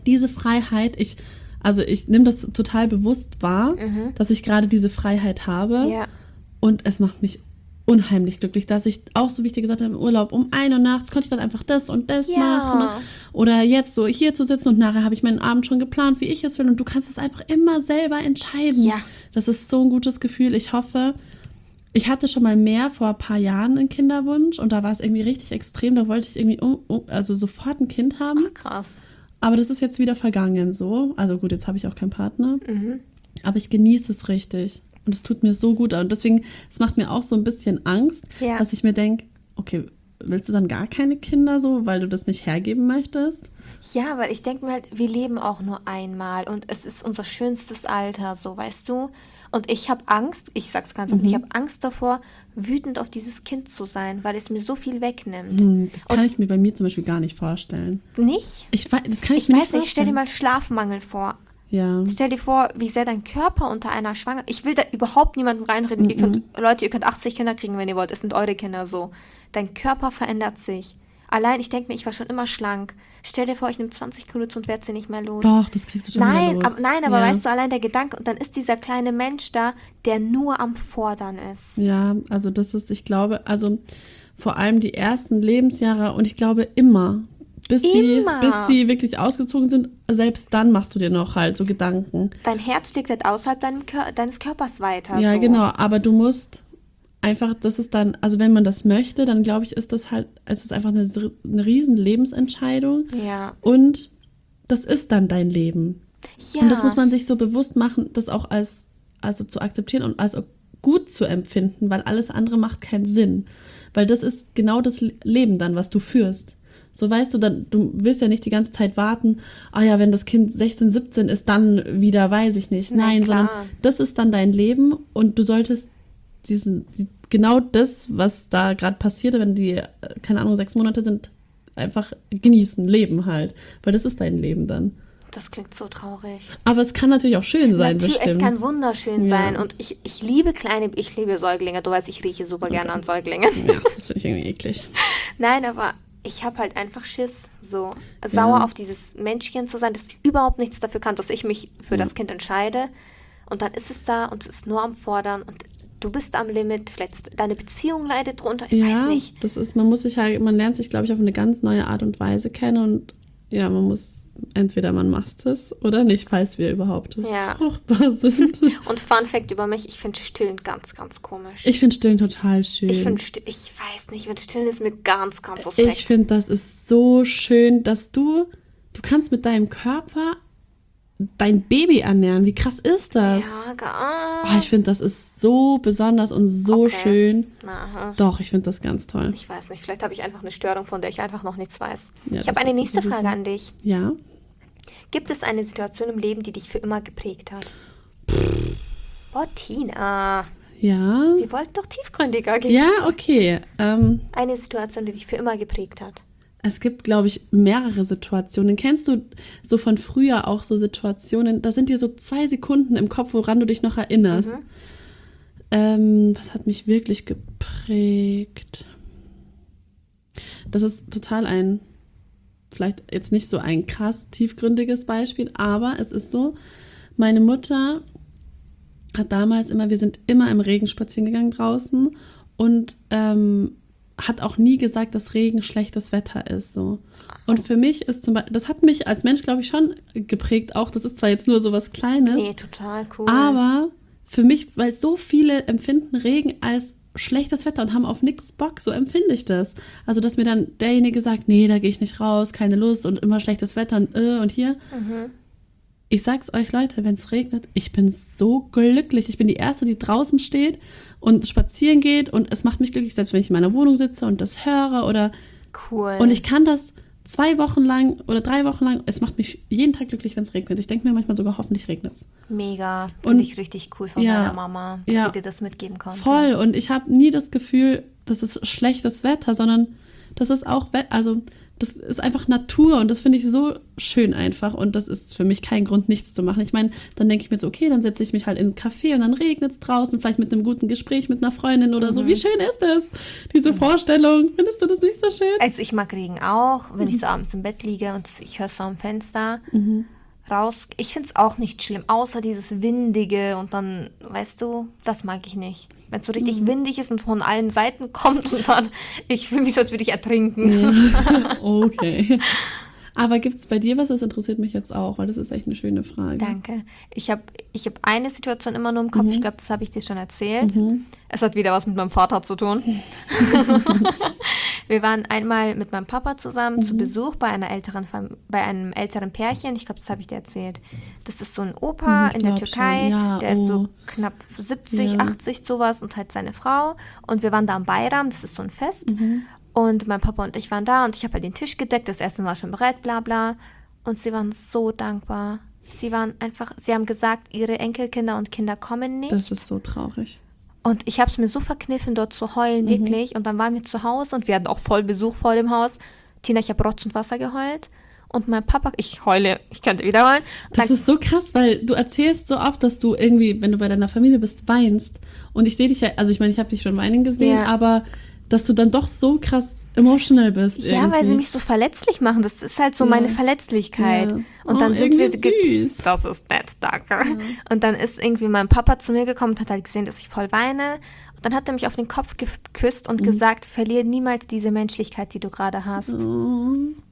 diese Freiheit, ich, also ich nehme das total bewusst wahr, mhm. dass ich gerade diese Freiheit habe. Ja. Und es macht mich unheimlich glücklich, dass ich auch, so wie ich dir gesagt habe, im Urlaub um ein Uhr nachts konnte ich dann einfach das und das ja. machen. Ne? Oder jetzt so hier zu sitzen und nachher habe ich meinen Abend schon geplant, wie ich es will. Und du kannst es einfach immer selber entscheiden. Ja. Das ist so ein gutes Gefühl. Ich hoffe, ich hatte schon mal mehr vor ein paar Jahren einen Kinderwunsch und da war es irgendwie richtig extrem. Da wollte ich irgendwie um, um, also sofort ein Kind haben. Ach, krass. Aber das ist jetzt wieder vergangen so. Also gut, jetzt habe ich auch keinen Partner. Mhm. Aber ich genieße es richtig. Und es tut mir so gut. Und deswegen, es macht mir auch so ein bisschen Angst, ja. dass ich mir denke, okay, willst du dann gar keine Kinder so, weil du das nicht hergeben möchtest? Ja, weil ich denke mir halt, wir leben auch nur einmal und es ist unser schönstes Alter, so, weißt du? Und ich habe Angst, ich sag's ganz offen, mhm. ich habe Angst davor, wütend auf dieses Kind zu sein, weil es mir so viel wegnimmt. Hm, das kann und ich mir bei mir zum Beispiel gar nicht vorstellen. Nicht? Ich weiß, das kann ich, ich mir weiß nicht nicht, stell dir vorstellen. mal Schlafmangel vor. Ja. Stell dir vor, wie sehr dein Körper unter einer Schwanger... Ich will da überhaupt niemandem reinreden. Mhm. Ihr könnt, Leute, ihr könnt achtzig Kinder kriegen, wenn ihr wollt. Es sind eure Kinder so. Dein Körper verändert sich. Allein, ich denke mir, ich war schon immer schlank. Stell dir vor, ich nehme zwanzig Kilo zu und werde sie nicht mehr los. Doch, das kriegst du schon nein, wieder los. Ab, nein, aber ja. weißt du, allein der Gedanke, und dann ist dieser kleine Mensch da, der nur am Fordern ist. Ja, also das ist, ich glaube, also vor allem die ersten Lebensjahre und ich glaube immer, bis sie, Immer. bis sie wirklich ausgezogen sind, selbst dann machst du dir noch halt so Gedanken. Dein Herz schlägt halt außerhalb deinem Kör- deines Körpers weiter. Ja, so. genau, aber du musst einfach, das ist dann, also wenn man das möchte, dann glaube ich, ist das halt, es ist einfach eine, eine riesen Lebensentscheidung. Ja. Und das ist dann dein Leben. Ja. Und das muss man sich so bewusst machen, das auch als, also zu akzeptieren und als gut zu empfinden, weil alles andere macht keinen Sinn. Weil das ist genau das Leben dann, was du führst. So weißt du, dann, du willst ja nicht die ganze Zeit warten, ah ja, wenn das Kind sechzehn, siebzehn ist, dann wieder, weiß ich nicht. Nein, Nein, sondern das ist dann dein Leben und du solltest diesen, die, genau das, was da gerade passiert, wenn die, keine Ahnung, sechs Monate sind, einfach genießen, leben halt. Weil das ist dein Leben dann. Das klingt so traurig. Aber es kann natürlich auch schön sein, Natürlich, bestimmt. es kann wunderschön Ja. sein. Und ich, ich liebe kleine, ich liebe Säuglinge. Du weißt, ich rieche super gerne an Säuglingen. Ja, das finde ich irgendwie eklig. Nein, aber ich habe halt einfach Schiss, so sauer Ja. auf dieses Menschchen zu sein, das überhaupt nichts dafür kann, dass ich mich für Ja. das Kind entscheide. Und dann ist es da und es ist nur am Fordern und du bist am Limit, vielleicht ist deine Beziehung leidet drunter, ich Ja, weiß nicht. das ist, man muss sich halt, man lernt sich, glaube ich, auf eine ganz neue Art und Weise kennen und ja, man muss, entweder man macht es oder nicht, falls wir überhaupt Ja. fruchtbar sind. Und Fun Fact über mich, ich finde Stillen ganz, ganz komisch. Ich finde Stillen total schön. Ich finde, Sti- ich weiß nicht, mit Stillen ist mir ganz, ganz suspekt. Ich finde, das ist so schön, dass du, du kannst mit deinem Körper dein Baby ernähren. Wie krass ist das? Ja, gar. Oh, ich finde, das ist so besonders und so Okay. schön. Aha. Doch, ich finde das ganz toll. Ich weiß nicht, vielleicht habe ich einfach eine Störung, von der ich einfach noch nichts weiß. Ja, ich das habe eine ist nächste sowieso. Frage an dich. Ja? Gibt es eine Situation im Leben, die dich für immer geprägt hat? Oh, Tina. Ja? Wir wollten doch tiefgründiger gehen. Ja, okay. Ähm, Eine Situation, die dich für immer geprägt hat. es gibt, glaube ich, mehrere Situationen. Kennst du so von früher auch so Situationen, da sind dir so zwei Sekunden im Kopf, woran du dich noch erinnerst. Mhm. Ähm, was hat mich wirklich geprägt? Das ist total ein, vielleicht jetzt nicht so ein krass tiefgründiges Beispiel, aber es ist so, meine Mutter hat damals immer, wir sind immer im Regen spazieren gegangen draußen und ähm, hat auch nie gesagt, dass Regen schlechtes Wetter ist. So. Und für mich ist zum Beispiel, das hat mich als Mensch, glaube ich, schon geprägt auch. Das ist zwar jetzt nur so was Kleines, Nee, total cool. aber für mich, weil so viele empfinden Regen als schlechtes Wetter und haben auf nichts Bock, so empfinde ich das. Also, dass mir dann derjenige sagt, nee, da gehe ich nicht raus, keine Lust und immer schlechtes Wetter und äh, und hier. Mhm. Ich sag's euch, Leute, wenn es regnet, ich bin so glücklich. Ich bin die Erste, die draußen steht und spazieren geht und es macht mich glücklich, selbst wenn ich in meiner Wohnung sitze und das höre oder Cool. und ich kann das zwei Wochen lang oder drei Wochen lang, es macht mich jeden Tag glücklich, wenn es regnet. Ich denke mir manchmal sogar, hoffentlich regnet es. Mega. Und- Finde ich richtig cool von Ja, deiner Mama, dass ja. sie dir das mitgeben konnte. Voll. Und ich habe nie das Gefühl, das ist schlechtes Wetter, sondern das ist auch, We- also das ist einfach Natur und das finde ich so schön einfach und das ist für mich kein Grund, nichts zu machen. Ich meine, dann denke ich mir so, okay, dann setze ich mich halt in einen Café und dann regnet es draußen, vielleicht mit einem guten Gespräch mit einer Freundin oder so. Mhm. Wie schön ist das, diese mhm. Vorstellung? Findest du das nicht so schön? Also ich mag Regen auch, wenn mhm. ich so abends im Bett liege und ich höre so am Fenster mhm. raus. Ich finde es auch nicht schlimm, außer dieses Windige und dann, weißt du, das mag ich nicht. Wenn es so richtig mhm. windig ist und von allen Seiten kommt und dann, ich fühle mich so, als würde ich ertrinken. Ja. Okay. Aber gibt es bei dir was, das interessiert mich jetzt auch, weil das ist echt eine schöne Frage. Danke. Ich habe ich hab eine Situation immer nur im Kopf, mhm. ich glaube, das habe ich dir schon erzählt. Mhm. Es hat wieder was mit meinem Vater zu tun. Wir waren einmal mit meinem Papa zusammen mhm. zu Besuch bei einer älteren Fam- bei einem älteren Pärchen. Ich glaube, das habe ich dir erzählt. Das ist so ein Opa ich in der Türkei, ja, der oh. ist so knapp siebzig, ja. achtzig sowas und halt seine Frau. Und wir waren da am Bayram, das ist so ein Fest. Mhm. Und mein Papa und ich waren da und ich habe halt den Tisch gedeckt, das Essen war schon bereit, bla bla. Und sie waren so dankbar. Sie waren einfach, sie haben gesagt, ihre Enkelkinder und Kinder kommen nicht. Das ist so traurig. Und ich habe es mir so verkniffen, dort zu heulen, mhm. wirklich. Und dann waren wir zu Hause und wir hatten auch voll Besuch vor dem Haus. Tina, ich habe Rotz und Wasser geheult. Und mein Papa, ich heule, ich könnte wieder heulen. Und das dann, ist so krass, weil du erzählst so oft, dass du irgendwie, wenn du bei deiner Familie bist, weinst. Und ich sehe dich ja, also ich meine, ich habe dich schon weinen gesehen, ja. aber dass du dann doch so krass emotional bist. Ja, irgendwie. weil sie mich so verletzlich machen. Das ist halt so ja. meine Verletzlichkeit. Ja. Und oh, dann sind wir ge- süß. Das ist nett, danke. Ja. Und dann ist irgendwie mein Papa zu mir gekommen und hat halt gesehen, dass ich voll weine. Und dann hat er mich auf den Kopf geküsst und mhm. gesagt, verliere niemals diese Menschlichkeit, die du gerade hast. Oh.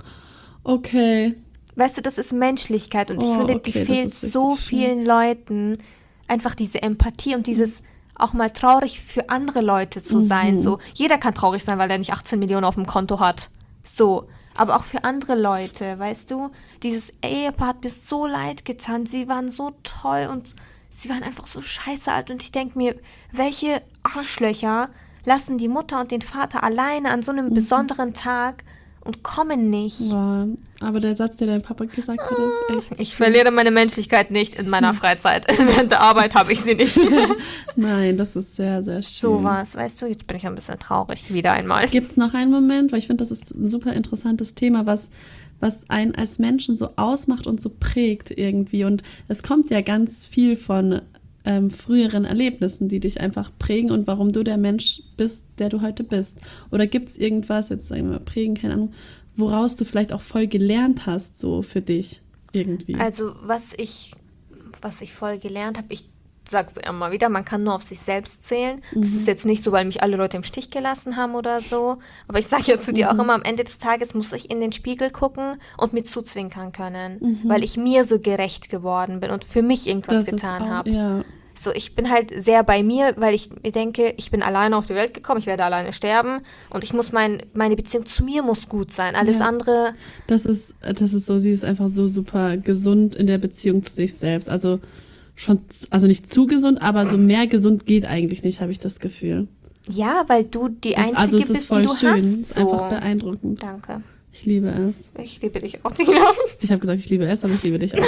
Okay. Weißt du, das ist Menschlichkeit und oh, ich finde, okay, die fehlt so vielen schön. Leuten. Einfach diese Empathie und dieses auch mal traurig für andere Leute zu mhm. sein. So, jeder kann traurig sein, weil er nicht achtzehn Millionen auf dem Konto hat. So, aber auch für andere Leute, weißt du? Dieses Ehepaar hat mir so leid getan. Sie waren so toll und sie waren einfach so scheiße alt. Und ich denke mir, welche Arschlöcher lassen die Mutter und den Vater alleine an so einem mhm. besonderen Tag und kommen nicht. Ja, aber der Satz, den dein Papa gesagt hat, ist echt... Ich schön. verliere meine Menschlichkeit nicht in meiner Freizeit. Während der Arbeit habe ich sie nicht. Nein, das ist sehr, sehr schön. So was, weißt du, jetzt bin ich ein bisschen traurig, wieder einmal. Gibt es noch einen Moment, weil ich finde, das ist ein super interessantes Thema, was, was einen als Menschen so ausmacht und so prägt irgendwie. Und es kommt ja ganz viel von ähm, früheren Erlebnissen, die dich einfach prägen und warum du der Mensch bist, der du heute bist. Oder gibt es irgendwas, jetzt sagen wir mal prägen, keine Ahnung, woraus du vielleicht auch voll gelernt hast, so für dich irgendwie? Also was ich, was ich voll gelernt habe, ich sage es immer wieder, man kann nur auf sich selbst zählen. Mhm. Das ist jetzt nicht so, weil mich alle Leute im Stich gelassen haben oder so. Aber ich sage ja zu dir mhm. auch immer, am Ende des Tages muss ich in den Spiegel gucken und mir zuzwinkern können, mhm. weil ich mir so gerecht geworden bin und für mich irgendwas das getan habe. Ja. So, ich bin halt sehr bei mir, weil ich mir denke, ich bin alleine auf die Welt gekommen, ich werde alleine sterben und ich muss mein, meine Beziehung zu mir muss gut sein. Alles ja. andere... Das ist, das ist so, sie ist einfach so super gesund in der Beziehung zu sich selbst. Also schon, also nicht zu gesund, aber so mehr gesund geht eigentlich nicht, habe ich das Gefühl. Ja, weil du die das, Einzige also es bist, ist voll die du schön. hast. Es ist so. einfach beeindruckend. Danke. Ich liebe es. Ich liebe dich auch, Tina. Ich habe gesagt, ich liebe es, aber ich liebe dich auch.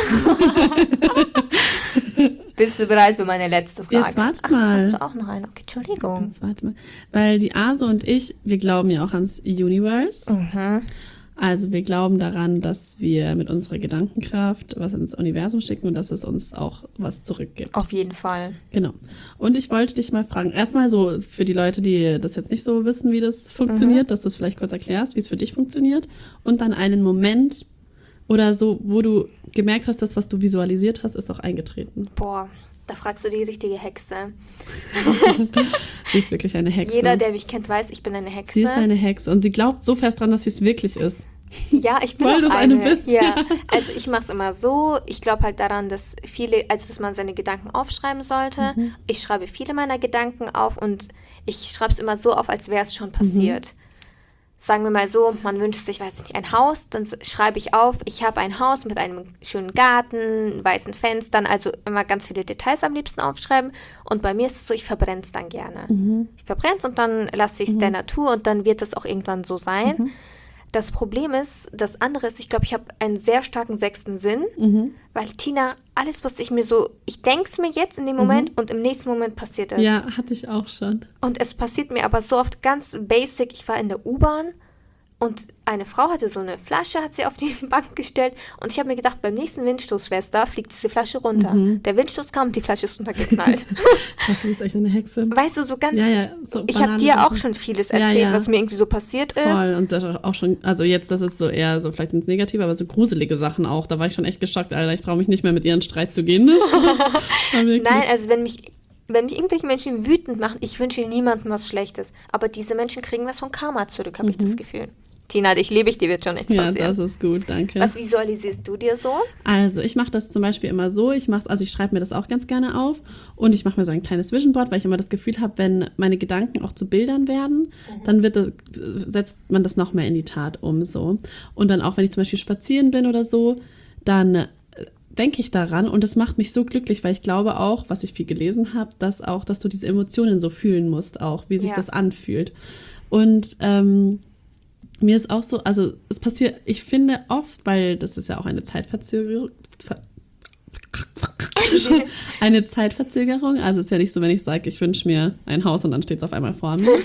Bist du bereit für meine letzte Frage? Jetzt warte mal. Ach, hast du auch noch eine? Okay, Entschuldigung. Jetzt warte mal. Weil die Aso und ich, wir glauben ja auch ans Universe. Mhm. Also wir glauben daran, dass wir mit unserer Gedankenkraft was ins Universum schicken und dass es uns auch was zurückgibt. Auf jeden Fall. Genau. Und ich wollte dich mal fragen, erstmal so für die Leute, die das jetzt nicht so wissen, wie das funktioniert, mhm. dass du es vielleicht kurz erklärst, wie es für dich funktioniert. Und dann einen Moment oder so, wo du gemerkt hast, das, was du visualisiert hast, ist auch eingetreten. Boah, da fragst du die richtige Hexe. Sie ist wirklich eine Hexe. Jeder, der mich kennt, weiß, ich bin eine Hexe. Sie ist eine Hexe und sie glaubt so fest dran, dass sie es wirklich ist. Ja, ich bin Weil auch du eine. eine bist. Ja, also ich mache es immer so. Ich glaube halt daran, dass viele, also dass man seine Gedanken aufschreiben sollte. Mhm. Ich schreibe viele meiner Gedanken auf und ich schreibe es immer so auf, als wäre es schon passiert. Mhm. Sagen wir mal so, man wünscht sich, weiß nicht, ein Haus, dann schreibe ich auf, ich habe ein Haus mit einem schönen Garten, weißen Fenstern, also immer ganz viele Details am liebsten aufschreiben. Und bei mir ist es so, ich verbrenne es dann gerne. Mhm. Ich verbrenne es und dann lasse ich es mhm. der Natur und dann wird es auch irgendwann so sein. Mhm. Das Problem ist, das andere ist, ich glaube, ich habe einen sehr starken sechsten Sinn, mhm. weil Tina, alles, was ich mir so, ich denke es mir jetzt in dem Moment mhm. und im nächsten Moment passiert es. Ja, hatte ich auch schon. Und es passiert mir aber so oft ganz basic, ich war in der U-Bahn Und eine Frau hatte so eine Flasche, hat sie auf die Bank gestellt. Und ich habe mir gedacht, beim nächsten Windstoß, Schwester, fliegt diese Flasche runter. Mhm. Der Windstoß kam und die Flasche ist runtergeknallt. Ach, du bist echt eine Hexe. Weißt du, so ganz... Ja, ja, so ich habe dir auch schon vieles erzählt, ja, ja. was mir irgendwie so passiert ist. Voll. Und das auch schon, also jetzt, das ist so eher so vielleicht ins Negative, aber so gruselige Sachen auch. Da war ich schon echt geschockt, Alter. Ich traue mich nicht mehr, mit ihr in Streit zu gehen. Nein, also wenn mich... Wenn mich irgendwelche Menschen wütend machen, ich wünsche niemandem was Schlechtes. Aber diese Menschen kriegen was von Karma zurück, habe mhm. ich das Gefühl. Tina, dich liebe ich, dir wird schon nichts ja, passieren. Ja, das ist gut, danke. Was visualisierst du dir so? Also ich mache das zum Beispiel immer so, ich mach's, also ich schreibe mir das auch ganz gerne auf und ich mache mir so ein kleines Vision Board, weil ich immer das Gefühl habe, wenn meine Gedanken auch zu Bildern werden, mhm. dann wird das, setzt man das noch mehr in die Tat um. So. Und dann auch, wenn ich zum Beispiel spazieren bin oder so, dann denke ich daran und das macht mich so glücklich, weil ich glaube auch, was ich viel gelesen habe, dass auch, dass du diese Emotionen so fühlen musst auch, wie sich ja. das anfühlt. Und ähm, mir ist auch so, also es passiert, ich finde oft, weil das ist ja auch eine Zeitverzögerung, eine Zeitverzögerung, also es ist ja nicht so, wenn ich sage, ich wünsche mir ein Haus und dann steht es auf einmal vor mir,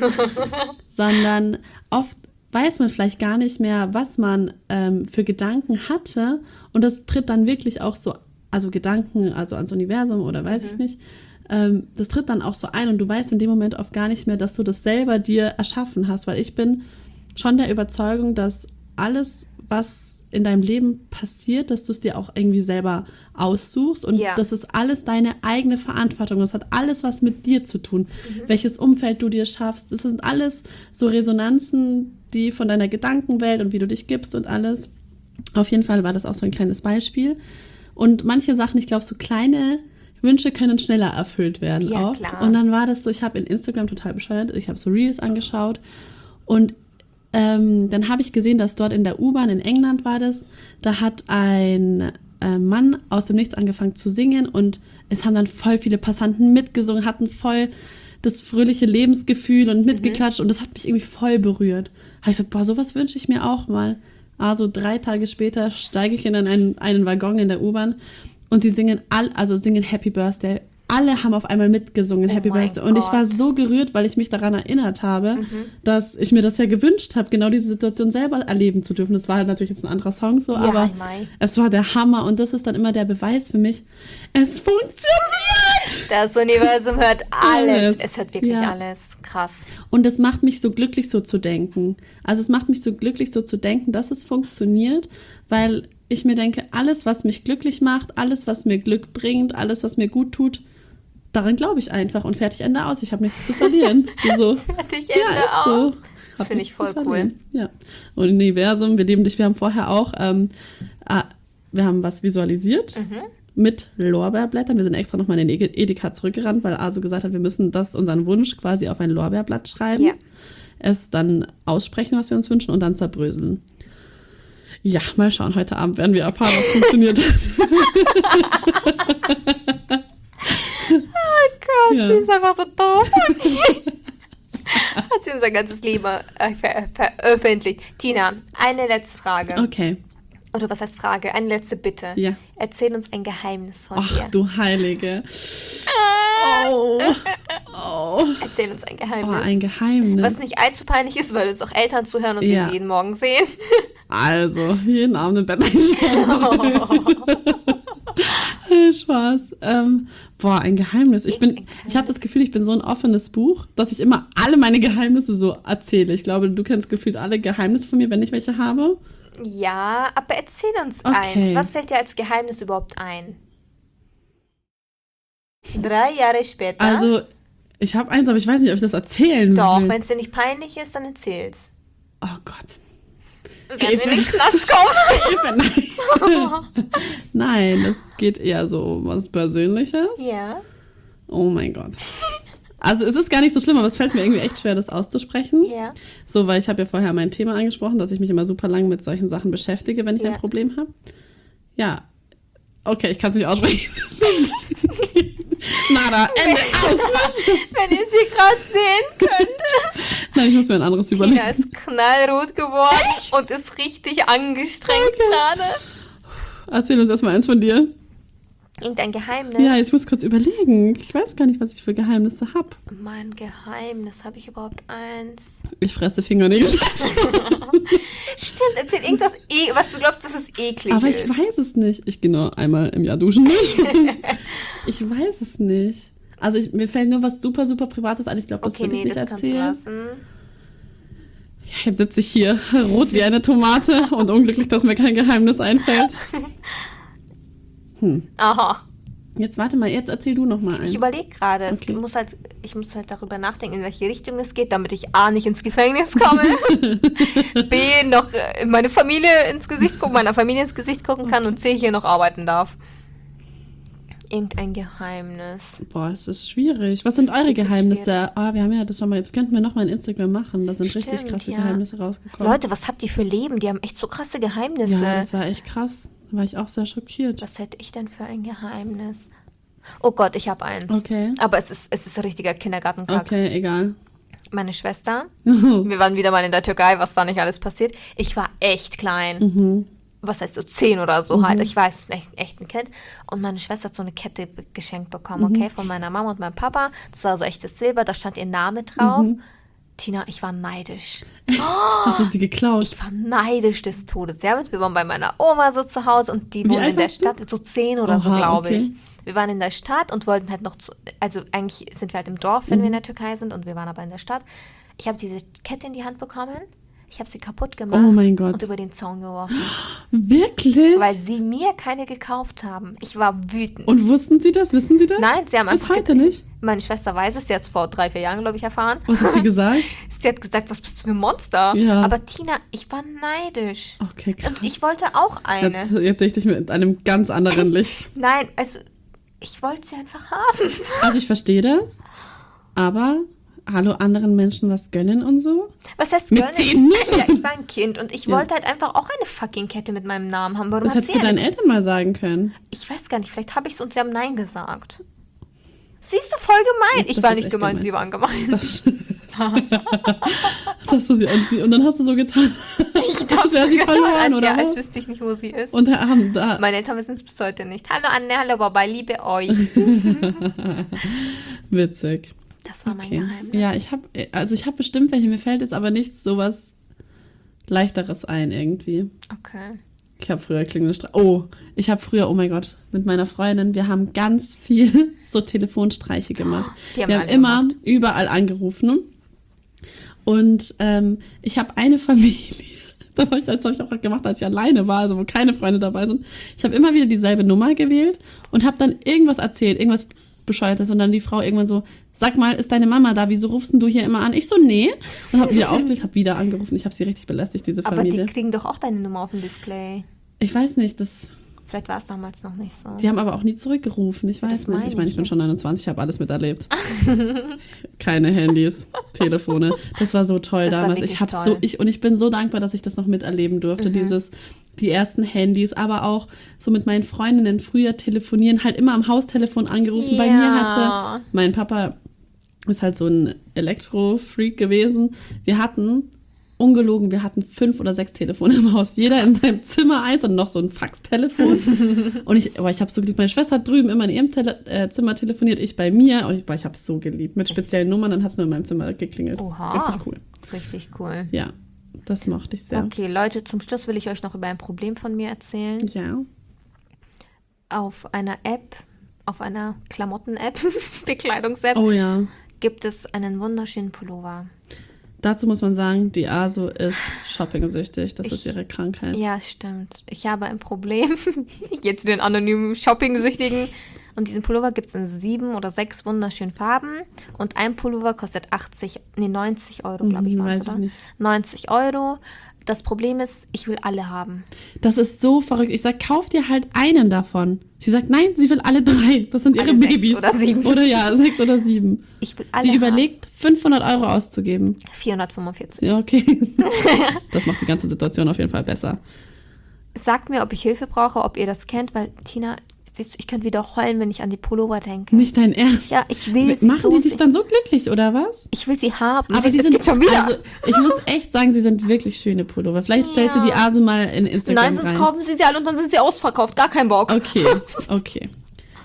sondern oft weiß man vielleicht gar nicht mehr, was man ähm, für Gedanken hatte und das tritt dann wirklich auch so, also Gedanken, also ans Universum oder weiß mhm. ich nicht, ähm, das tritt dann auch so ein und du weißt in dem Moment oft gar nicht mehr, dass du das selber dir erschaffen hast, weil ich bin schon der Überzeugung, dass alles, was in deinem Leben passiert, dass du es dir auch irgendwie selber aussuchst und ja. das ist alles deine eigene Verantwortung. Das hat alles was mit dir zu tun, mhm. welches Umfeld du dir schaffst. Das sind alles so Resonanzen, die von deiner Gedankenwelt und wie du dich gibst und alles. Auf jeden Fall war das auch so ein kleines Beispiel. Und manche Sachen, ich glaube, so kleine Wünsche können schneller erfüllt werden ja, oft. Klar. Und dann war das so, ich habe in Instagram total bescheuert, ich habe so Reels angeschaut und Ähm, dann habe ich gesehen, dass dort in der U-Bahn, in England war das, da hat ein äh, Mann aus dem Nichts angefangen zu singen und es haben dann voll viele Passanten mitgesungen, hatten voll das fröhliche Lebensgefühl und mitgeklatscht mhm. und das hat mich irgendwie voll berührt. Habe ich gesagt, boah, sowas wünsche ich mir auch mal. Also drei Tage später steige ich in einen, einen Waggon in der U-Bahn und sie singen all, also singen Happy Birthday. Alle haben auf einmal mitgesungen, oh Happy Birthday. Und ich war so gerührt, weil ich mich daran erinnert habe, mhm. dass ich mir das ja gewünscht habe, genau diese Situation selber erleben zu dürfen. Das war halt natürlich jetzt ein anderer Song so, ja, aber es war der Hammer. Und das ist dann immer der Beweis für mich, es funktioniert! Das Universum hört alles. alles. Es hört wirklich ja. alles. Krass. Und es macht mich so glücklich, so zu denken. Also es macht mich so glücklich, so zu denken, dass es funktioniert, weil ich mir denke, alles, was mich glücklich macht, alles, was mir Glück bringt, alles, was mir gut tut, daran glaube ich einfach und fertig, Ende aus. Ich habe nichts zu verlieren. So. Fertig, Ende ja, ist aus. So. Finde ich voll cool. Ja. Und Universum, wir lieben dich. Wir haben vorher auch, ähm, äh, wir haben was visualisiert mhm. mit Lorbeerblättern. Wir sind extra nochmal in den Edeka zurückgerannt, weil Asu gesagt hat, wir müssen das, unseren Wunsch quasi auf ein Lorbeerblatt schreiben, ja. es dann aussprechen, was wir uns wünschen und dann zerbröseln. Ja, mal schauen. Heute Abend werden wir erfahren, was funktioniert. Oh Gott, ja. Sie ist einfach so doof. Hat sie unser ganzes Leben äh, ver- veröffentlicht. Tina, eine letzte Frage. Okay. Oder was heißt Frage? Eine letzte Bitte. Ja. Erzähl uns ein Geheimnis von Ach, dir. Ach du Heilige. Oh. Oh. Erzähl uns ein Geheimnis. Oh, ein Geheimnis. Was nicht allzu peinlich ist, weil uns auch Eltern zuhören und ja. wir jeden Morgen sehen. Also, jeden Abend im Bett einschauen. Oh. Spaß. Ähm, boah, ein Geheimnis. Ich, bin, ich habe das Gefühl, ich bin so ein offenes Buch, dass ich immer alle meine Geheimnisse so erzähle. Ich glaube, du kennst gefühlt alle Geheimnisse von mir, wenn ich welche habe. Ja, aber erzähl uns okay. eins. Was fällt dir als Geheimnis überhaupt ein? Drei Jahre später. Also, ich habe eins, aber ich weiß nicht, ob ich das erzählen Doch, will. Doch, wenn es dir nicht peinlich ist, dann erzähl's. Oh Gott. Wenn wir in den Knast kommen. Nein. Nein, es geht eher so um was Persönliches. Ja. Oh mein Gott. Also es ist gar nicht so schlimm, aber es fällt mir irgendwie echt schwer, das auszusprechen. Ja. So, weil ich habe ja vorher mein Thema angesprochen, dass ich mich immer super lang mit solchen Sachen beschäftige, wenn ich ja. ein Problem habe. Ja. Okay, ich kann es nicht aussprechen. Nada, Ende, aus. Wenn ihr sie gerade sehen könntet. Nein, ich muss mir ein anderes überlegen. Tina ist knallrot geworden Echt? Und ist richtig angestrengt okay. gerade. Erzähl uns erstmal eins von dir. Irgendein Geheimnis? Ja, jetzt muss ich kurz überlegen. Ich weiß gar nicht, was ich für Geheimnisse habe. Mein Geheimnis, habe ich überhaupt eins? Ich fresse Fingernägel. Stimmt, erzähl irgendwas, e- was du glaubst, dass es eklig Aber ist. ich weiß es nicht. Ich gehe nur einmal im Jahr duschen. Ich weiß es nicht. Also ich, mir fällt nur was super, super Privates ein. Ich glaube, das Okay, würde nee, ich nicht das erzählen. kannst du lassen. Ja, jetzt sitze ich hier, rot wie eine Tomate und unglücklich, dass mir kein Geheimnis einfällt. Hm. Aha. Jetzt warte mal, jetzt erzähl du noch mal eins. Ich überlege gerade, es Okay. muss halt, ich muss halt darüber nachdenken, in welche Richtung es geht, damit ich A, nicht ins Gefängnis komme, B, noch äh, meine Familie ins Gesicht gucken, meiner Familie ins Gesicht gucken kann und C, hier noch arbeiten darf. Irgendein Geheimnis. Boah, es ist schwierig. Was sind Das ist eure wirklich Geheimnisse? Ah, wir haben ja das schon mal, jetzt könnten wir noch mal ein Instagram machen. Da sind Stimmt, richtig krasse ja. Geheimnisse rausgekommen. Leute, was habt ihr für Leben? Die haben echt so krasse Geheimnisse. Ja, das war echt krass. Da war ich auch sehr schockiert. Was hätte ich denn für ein Geheimnis? Oh Gott, ich habe eins. Okay. Aber es ist, es ist ein richtiger Kindergartenkack. Okay, egal. Meine Schwester, wir waren wieder mal in der Türkei, was da nicht alles passiert. Ich war echt klein. Mhm. Was heißt so zehn oder so halt. Ich weiß, echt, echt ein Kind. Und meine Schwester hat so eine Kette be- geschenkt bekommen, okay, von meiner Mama und meinem Papa. Das war so echtes Silber, da stand ihr Name drauf. Tina, ich war neidisch. Hast du sie geklaut? Ich war neidisch des Todes. Ja, wir waren bei meiner Oma so zu Hause und die Wie wohnt alt in der warst du? Stadt, so zehn oder so, Oha, glaube okay. ich. Wir waren in der Stadt und wollten halt noch zu, also eigentlich sind wir halt im Dorf, wenn wir in der Türkei sind und wir waren aber in der Stadt. Ich habe diese Kette in die Hand bekommen, ich habe sie kaputt gemacht Oh mein Gott. und über den Zaun geworfen, Wirklich? weil sie mir keine gekauft haben. Ich war wütend. Und wussten sie das? Wissen sie das? Nein, sie haben Bis einfach heute ge- nicht? Meine Schwester weiß es, sie hat es vor drei, vier Jahren, glaube ich, erfahren. Was hat sie gesagt? Sie hat gesagt, was bist du für ein Monster? Ja. Aber Tina, ich war neidisch. Okay, krass. Und ich wollte auch eine. Jetzt, jetzt sehe ich dich mit einem ganz anderen Licht. Nein, also ich wollte sie einfach haben. Also ich verstehe das, aber hallo, anderen Menschen was gönnen und so? Was heißt Mit gönnen? zehn? Ja, ich war ein Kind und ich Ja. wollte halt einfach auch eine fucking Kette mit meinem Namen haben. Warum Das hat hättest sie du deinen eine? Eltern mal sagen können. Ich weiß gar nicht, vielleicht habe ich es und sie haben Nein gesagt. Siehst du, voll gemein. Ich Das war ist nicht echt gemein, gemein. sie waren gemein. Das, dass du sie anziehst. Und dann hast du so getan, Ich darf als wäre sie getan, verloren, als, oder ja, als was? wüsste ich nicht, wo sie ist. Und haben da... Meine Eltern wissen es bis heute nicht. Hallo Anne, hallo Baba, liebe euch. Witzig. Das war mein Okay. Geheimnis. Ja, ich habe, also ich habe bestimmt welche, mir fällt jetzt aber nichts sowas Leichteres ein irgendwie. Okay. Ich habe früher Klingelstreiche. Oh, ich habe früher, oh mein Gott, mit meiner Freundin, wir haben ganz viel so Telefonstreiche gemacht. Die haben wir haben alle immer gemacht. überall angerufen. Und ähm, ich habe eine Familie, da war ich, das habe ich auch gemacht, als ich alleine war, also wo keine Freunde dabei sind. Ich habe immer wieder dieselbe Nummer gewählt und habe dann irgendwas erzählt, irgendwas Bescheuertes. Und dann die Frau irgendwann so, sag mal, ist deine Mama da? Wieso rufst denn du hier immer an? Ich so, nee. Und habe wieder aufgelegt, habe wieder angerufen. Ich habe sie richtig belästigt, diese Aber Familie. die kriegen doch auch deine Nummer auf dem Display. Ich weiß nicht, das... Vielleicht war es damals noch nicht so. Die haben aber auch nie zurückgerufen. Ich weiß Das nicht. meine Ich meine, ich ich. bin schon neunundzwanzig, ich habe alles miterlebt. Keine Handys, Telefone. Das war so toll Das war damals. wirklich Ich habe toll. so ich und ich bin so dankbar, dass ich das noch miterleben durfte. Mhm. Dieses die ersten Handys, aber auch so mit meinen Freundinnen früher telefonieren, halt immer am Haustelefon angerufen. Bei Ja. mir hatte mein Papa ist halt so ein Elektro-Freak gewesen. Wir hatten ungelogen, wir hatten fünf oder sechs Telefone im Haus. Jeder in seinem Zimmer eins und noch so ein Faxtelefon. Und ich, aber ich habe so geliebt. Meine Schwester hat drüben immer in ihrem Tele äh, Zimmer telefoniert, ich bei mir. Und ich, boah, ich habe es so geliebt. Mit speziellen Nummern, dann hat es nur in meinem Zimmer geklingelt. Oha. Richtig cool. Richtig cool. Ja, das mochte ich sehr. Okay, Leute, zum Schluss will ich euch noch über ein Problem von mir erzählen. Ja. Auf einer App, auf einer Klamotten-App, Bekleidungs-App, Oh ja. gibt es einen wunderschönen Pullover. Dazu muss man sagen, die Aso ist shopping-süchtig. Das Ich- ist ihre Krankheit. Ja, stimmt. Ich habe ein Problem. Ich gehe zu den anonymen Shopping-Süchtigen. Und diesen Pullover gibt es in sieben oder sechs wunderschönen Farben. Und ein Pullover kostet achtzig, nee, neunzig Euro, glaube ich, Mhm, waren's, weiß ich oder? nicht. neunzig Euro. Das Problem ist, ich will alle haben. Das ist so verrückt. Ich sag, kauf dir halt einen davon. Sie sagt, nein, sie will alle drei. Das sind ihre Alle sechs Babys. oder sieben. Oder ja, sechs oder sieben. Ich will alle Sie haben. überlegt, fünfhundert Euro auszugeben. vierhundertfünfundvierzig. Ja, okay. Das macht die ganze Situation auf jeden Fall besser. Sagt mir, ob ich Hilfe brauche, ob ihr das kennt, weil Tina, siehst du, ich könnte wieder heulen, wenn ich an die Pullover denke. Nicht dein Ernst. Ja, ich will sie Machen so die dich sehr- dann so glücklich, oder was? Ich will sie haben. Aber Sie, die es sind geht schon wieder. Also, ich muss echt sagen, sie sind wirklich schöne Pullover. Vielleicht stellst du Ja. die Aso mal in Instagram Nein, sonst rein. kaufen sie sie alle und dann sind sie ausverkauft. Gar kein Bock. Okay, okay.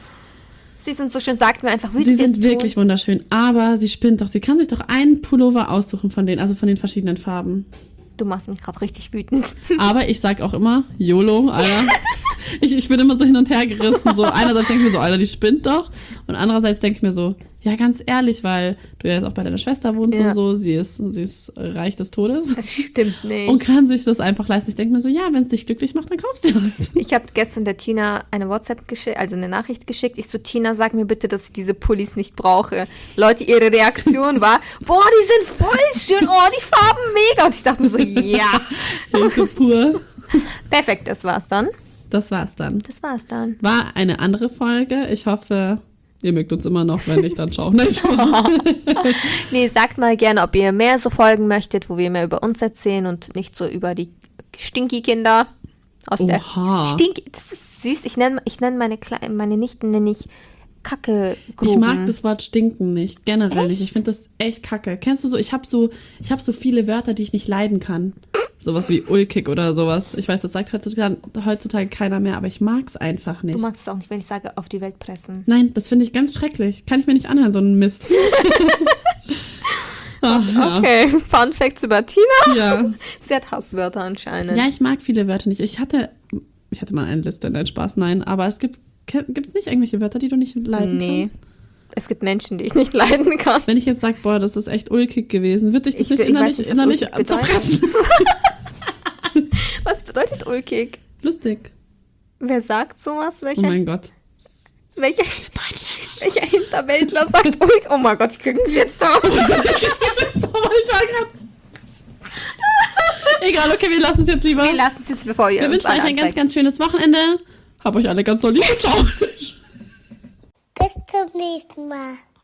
Sie sind so schön, sagt mir einfach, wie Sie sind wirklich tun? wunderschön, aber sie spinnt doch. Sie kann sich doch einen Pullover aussuchen von denen, also von den verschiedenen Farben. Du machst mich gerade richtig wütend. Aber ich sag auch immer, YOLO, Alter. Ich, ich bin immer so hin und her gerissen. So einerseits denke ich mir so, Alter, die spinnt doch. Und andererseits denke ich mir so, ja, ganz ehrlich, weil du ja jetzt auch bei deiner Schwester wohnst ja. und so, sie ist, sie ist reich des Todes. Das stimmt nicht. Und kann sich das einfach leisten. Ich denke mir so, ja, wenn es dich glücklich macht, dann kaufst du halt. Ich habe gestern der Tina eine WhatsApp geschickt, also eine Nachricht geschickt. Ich so, Tina, sag mir bitte, dass ich diese Pullis nicht brauche. Leute, ihre Reaktion war, boah, die sind voll schön, oh, die Farben mega. Und ich dachte mir so, ja. Hilfe pur. Perfekt, das war's dann. Das war's dann. Das war's dann. War eine andere Folge. Ich hoffe, ihr mögt uns immer noch, wenn nicht, dann schauen. Nein, nee, sagt mal gerne, ob ihr mehr so Folgen möchtet, wo wir mehr über uns erzählen und nicht so über die Stinky-Kinder aus Oha. der Stinky. Das ist süß. Ich nenne ich nenn meine, Kle- meine Nichten nenne ich Kacke-Gruben. Ich mag das Wort stinken nicht, generell echt? nicht. Ich finde das echt kacke. Kennst du so, ich habe so, ich hab so viele Wörter, die ich nicht leiden kann. Sowas wie ulkig oder sowas. Ich weiß, das sagt heutzutage, heutzutage keiner mehr, aber ich mag's einfach nicht. Du magst es auch nicht, wenn ich sage, auf die Welt pressen. Nein, das finde ich ganz schrecklich. Kann ich mir nicht anhören, so einen Mist. Ach, ja. Okay, Fun Facts über Tina. Ja. Sie hat Hasswörter anscheinend. Ja, ich mag viele Wörter nicht. Ich hatte, ich hatte mal eine Liste, nein, Spaß, nein, aber es gibt, gibt es nicht irgendwelche Wörter, die du nicht leiden nee. kannst? Es gibt Menschen, die ich nicht leiden kann. Wenn ich jetzt sage, boah, das ist echt ulkig gewesen, würde ich das ich, nicht ich innerlich, nicht, innerlich zerfressen. Was bedeutet ulkig? Lustig. Wer sagt sowas? Welcher, oh mein Gott. Welcher, welcher Hinterwäldler sagt ulkig? Oh mein Gott, ich krieg einen Shitstorm. Egal, okay, wir lassen es jetzt lieber. Wir lassen es jetzt, bevor ihr Wir wünschen euch ein ganz, ganz schönes Wochenende. Hab euch alle ganz doll lieb und ciao. Bis zum nächsten Mal.